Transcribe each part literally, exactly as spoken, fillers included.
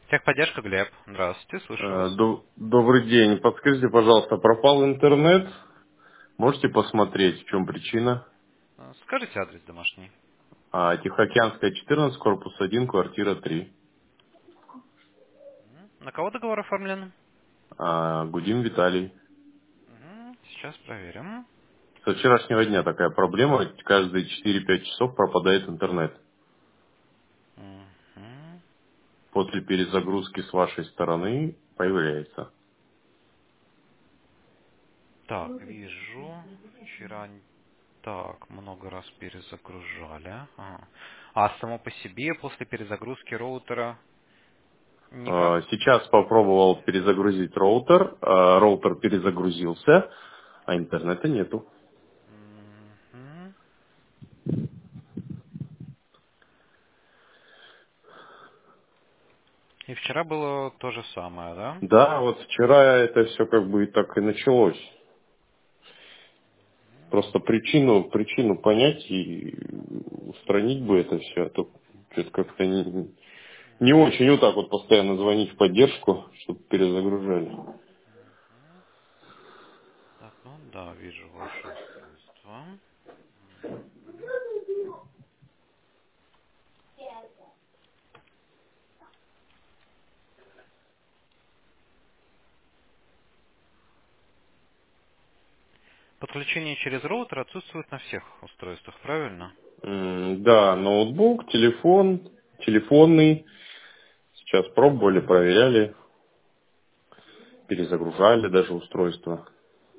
Техподдержка, Глеб. Здравствуйте, слушаю Э, вас. до- Добрый день. Подскажите, пожалуйста, пропал интернет? Можете посмотреть, в чем причина? А, Скажите адрес домашний. А, Тихоокеанская, четырнадцать, корпус один, квартира три. Мгм. На кого договор оформлен? А, Гудин Виталий. Мгм. Сейчас проверим. Со вчерашнего дня такая проблема. Каждые четыре-пять часов пропадает интернет. Мгм. После перезагрузки с вашей стороны появляется. Так, вижу. Вчера н- так много раз перезагружали. Ага. А само по себе после перезагрузки роутера никак? А, Сейчас попробовал перезагрузить роутер. А, Роутер перезагрузился, а интернета нету. Мгм. И вчера было то же самое, да? Да, вот вчера это все как бы и так и началось. Просто причину, причину понять и устранить бы это все, а то что-то как-то не, не очень вот так вот постоянно звонить в поддержку, чтобы перезагружали. Так, ну да, вижу ваше устройство. Подключение через роутер отсутствует на всех устройствах, правильно? М, Да, ноутбук, телефон, телефонный. Сейчас пробовали, проверяли, перезагружали даже устройство.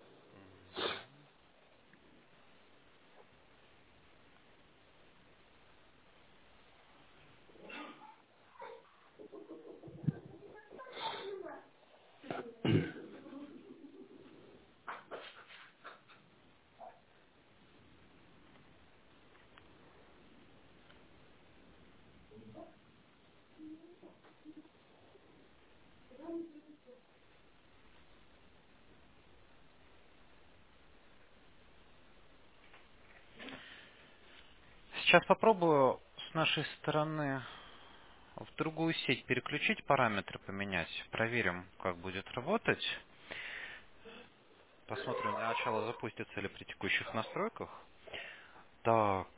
Сейчас попробую с нашей стороны в другую сеть переключить, параметры поменять. Проверим, как будет работать. Посмотрим, для начала запустится ли при текущих настройках. Так.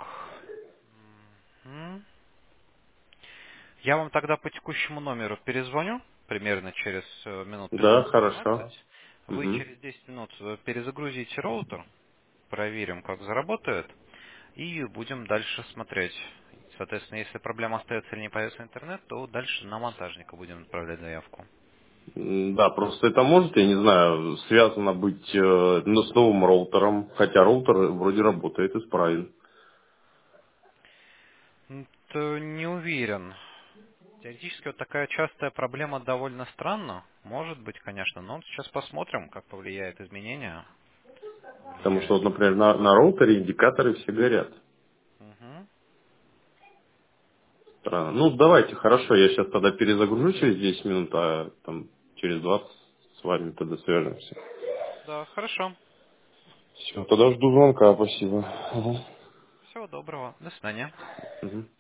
Мгм. Я вам тогда по текущему номеру перезвоню, примерно через э, минут Да, хорошо. пятнадцать-двадцать. Вы Мгм. через десять минут э, перезагрузите роутер, проверим, как заработает, и будем дальше смотреть. Соответственно, если проблема остается или не появится интернет, то дальше на монтажника будем отправлять заявку. М, Да, просто это может, я не знаю, связано быть э, ну, с новым роутером, хотя роутер вроде работает исправен. М, то не уверен. Теоретически вот такая частая проблема довольно странно. Может быть, конечно, но сейчас посмотрим, как повлияет изменения. Потому что, Повлияет вот, ли. например, на, на роутере индикаторы все горят. Мгм. Странно. Ну, давайте, хорошо, я сейчас тогда перезагружу через десять минут, а там через двадцать с вами тогда свяжемся. Да, хорошо. Все, тогда жду звонка, спасибо. Ага. Всего доброго. До свидания. Мгм.